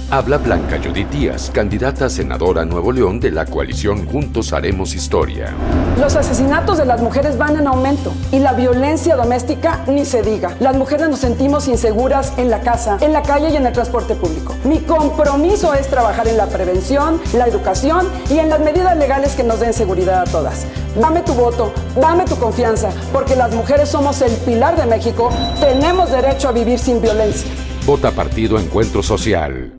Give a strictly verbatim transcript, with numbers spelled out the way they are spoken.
Habla Blanca Judith Díaz, candidata a senadora a Nuevo León de la coalición Juntos Haremos Historia. Los asesinatos de las mujeres van en aumento y la violencia doméstica ni se diga. Las mujeres nos sentimos inseguras en la casa, en la calle y en el transporte público. Mi compromiso es trabajar en la prevención, la educación y en las medidas legales que nos den seguridad a todas. Dame tu voto, dame tu confianza, porque las mujeres somos el pilar de México. Tenemos derecho a vivir sin violencia. Vota Partido Encuentro Social.